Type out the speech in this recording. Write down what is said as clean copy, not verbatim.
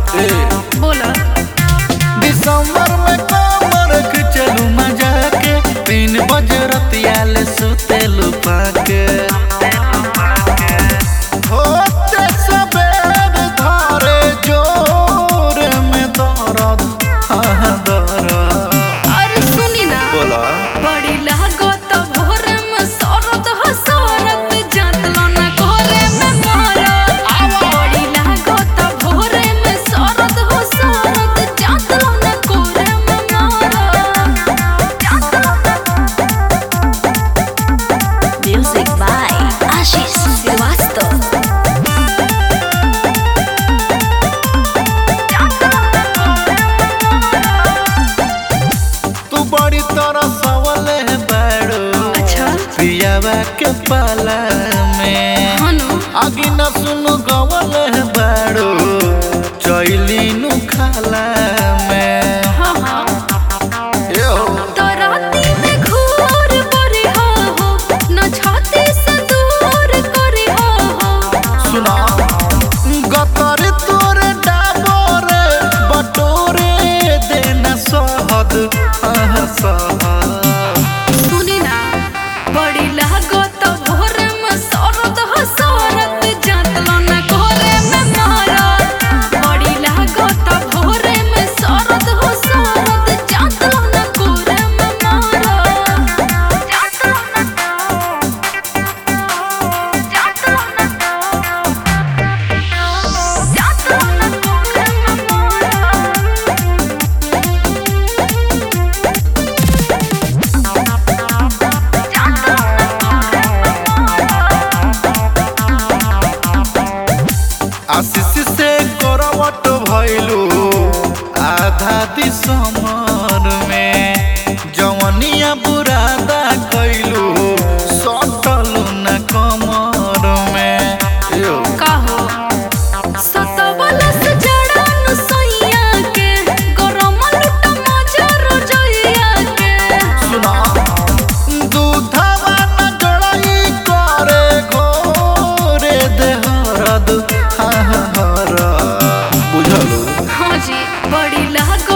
बोला दिसंबर में कमर खिंचलू मजा के 3 बजे रतिया ले सुतेलू पाके होते सबेर धरे जोर में दर्द दर्द। अरे सुनी ना बोला बड़ी लागत भोर में सरद हसरत जातलो ना कोरे में मरत बड़ी लागत भोर में सरद हसरत जातलो ना कोरे में मरत। Music by Ashish Srivastava. तू बड़ी तरह सवले बाड़ो अच्छा पियावा के पाला में हनु आगे न सुनु गवले बाड़ो चैली नु खाला में हाँ हाँ यो तो राती में घूर परी हो न छाती से दूर करी हो सुना गतर तोरे डाबोरे बटोरे देना सहद सहद। सुनी ना बड़ी लागत भोर में सरद हसरत जातलो ना कोरे में मरत बड़ी लागत भोर में सरद हसरत जातलो ना कोरे में मरत जातलो ना कोरे में आशीष से करवट भइलू आधा दिसंबर में जवनिया बुरादा कैलू सटल न कमर में यो काहो सतवला से जड़ानु सैया के गरम लुट मजर जइया के सुना दूधवा न जड़ई करे घोरे देहरद हर बुझलू हाँ जी बड़ी लागत